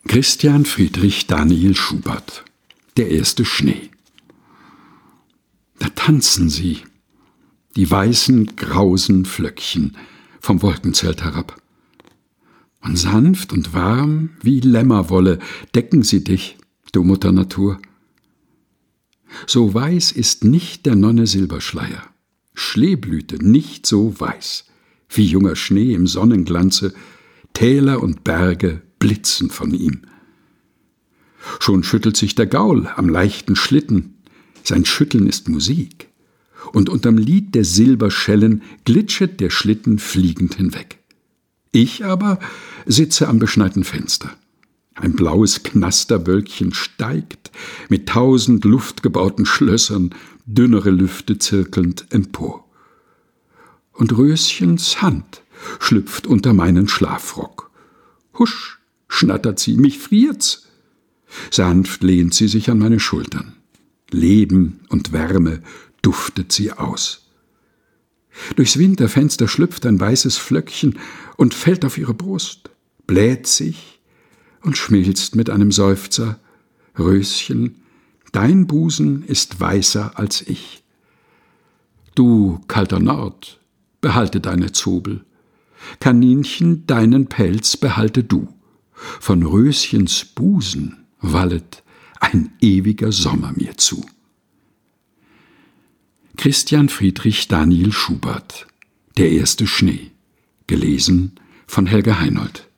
Christian Friedrich Daniel Schubert. Der erste Schnee. Da tanzen sie, die weißen, grausen Flöckchen vom Wolkenzelt herab. Und sanft und warm wie Lämmerwolle decken sie dich, du Mutter Natur. So weiß ist nicht der Nonne Silberschleier, Schleeblüte nicht so weiß, wie junger Schnee im Sonnenglanze, Täler und Berge blitzen von ihm. Schon schüttelt sich der Gaul am leichten Schlitten, sein Schütteln ist Musik, und unterm Lied der Silberschellen glitschet der Schlitten fliegend hinweg. Ich aber sitze am beschneiten Fenster. Ein blaues Knasterwölkchen steigt, mit 1000 luftgebauten Schlössern, dünnere Lüfte zirkelnd empor. Und Röschens Hand schlüpft unter meinen Schlafrock. Husch, schnattert sie, mich friert's. Sanft lehnt sie sich an meine Schultern. Leben und Wärme duftet sie aus. Durchs Winterfenster schlüpft ein weißes Flöckchen und fällt auf ihre Brust, bläht sich und schmilzt mit einem Seufzer. Röschen, dein Busen ist weißer als ich. Du, kalter Nord, behalte deine Zobel. Kaninchen, deinen Pelz behalte du. Von Röschens Busen wallet ein ewiger Sommer mir zu. Christian Friedrich Daniel Schubert. Der erste Schnee. Gelesen von Helga Heinold.